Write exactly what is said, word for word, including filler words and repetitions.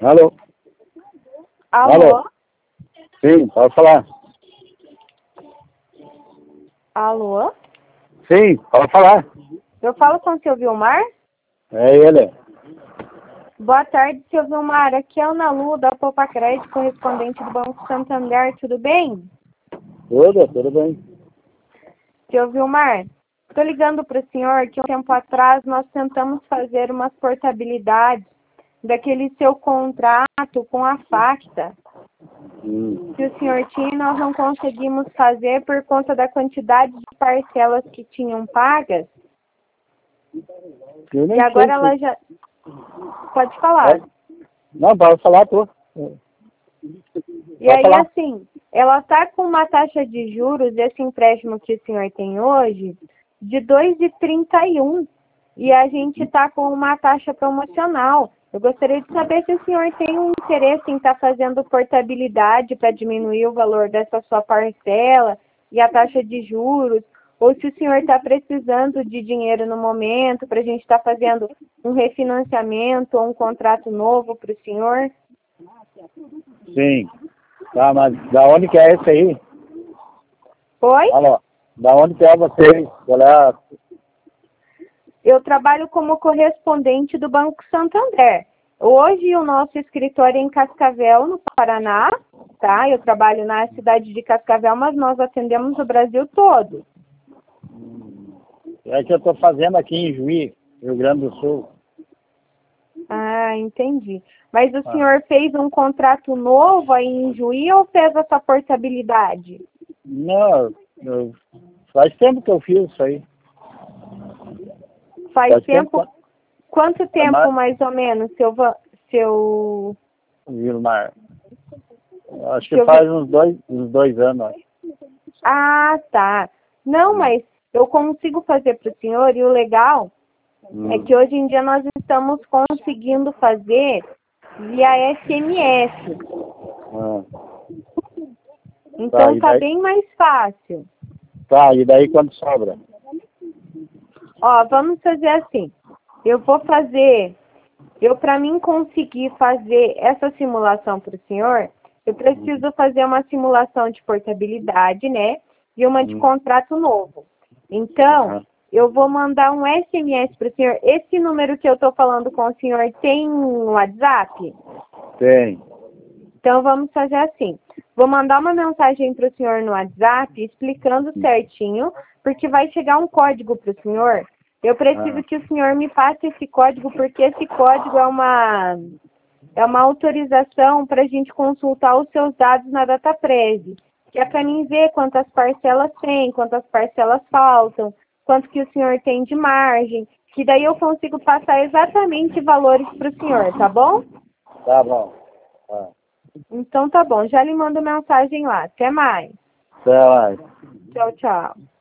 Alô? Alô? Alô? Sim, pode falar. Alô? Sim, pode falar. Eu falo com o seu Vilmar? É ele. Boa tarde, seu Vilmar. Aqui é a Ana Lu, da Poupa Crédito, correspondente do Banco Santander. Tudo bem? Tudo, tudo bem. Seu Vilmar, estou ligando para o senhor que um tempo atrás nós tentamos fazer umas portabilidades daquele seu contrato com a Facta Hum. que o senhor tinha e nós não conseguimos fazer por conta da quantidade de parcelas que tinham pagas. Eu nem E agora sei ela se... já... Pode falar. É. Não, pode falar, tu. E Pode aí, falar. assim, ela está com uma taxa de juros, esse empréstimo que o senhor tem hoje, de dois vírgula trinta e um. E a gente está com uma taxa promocional. Eu gostaria de saber se o senhor tem um interesse em estar fazendo portabilidade para diminuir o valor dessa sua parcela e a taxa de juros, ou se o senhor está precisando de dinheiro no momento para a gente estar fazendo um refinanciamento ou um contrato novo para o senhor. Sim. Tá, mas da onde que é esse aí? Oi? Alô? Da onde que é você? Qual é a... Eu trabalho como correspondente do Banco Santander. Hoje o nosso escritório é em Cascavel, no Paraná, tá? Eu trabalho na cidade de Cascavel, mas nós atendemos o Brasil todo. É que eu tô fazendo aqui em Juí, Rio Grande do Sul. Ah, entendi. Mas o Ah. senhor fez um contrato novo aí em Juí ou fez essa portabilidade? Não, eu... faz tempo que eu fiz isso aí. Faz, Faz tempo? tempo. Quanto tempo, Mas... mais ou menos, seu... va- seu... Vilmar. Acho que seu... faz uns dois, uns dois anos. Acho. Ah, tá. Não, mas eu consigo fazer para o senhor, e o legal Hum. é que hoje em dia nós estamos conseguindo fazer via S M S. Ah. Então Tá, e tá daí, bem mais fácil. tá, e daí quando sobra? Ó, vamos fazer assim. Eu vou fazer, eu para mim conseguir fazer essa simulação para o senhor, eu preciso fazer uma simulação de portabilidade, né? E uma de Hum. contrato novo. Então, Aham. eu vou mandar um S M S para o senhor. Esse número que eu estou falando com o senhor tem um WhatsApp? Tem. Então, vamos fazer assim. Vou mandar uma mensagem para o senhor no WhatsApp explicando certinho, porque vai chegar um código para o senhor. Eu preciso Ah. que o senhor me passe esse código, porque esse código é uma, é uma autorização para a gente consultar os seus dados na DataPrev, que é para mim ver quantas parcelas tem, quantas parcelas faltam, quanto que o senhor tem de margem, que daí eu consigo passar exatamente valores para o senhor, tá bom? Tá bom. Tá. Então tá bom, já lhe mando mensagem lá. Até mais. Até mais. Tchau, tchau.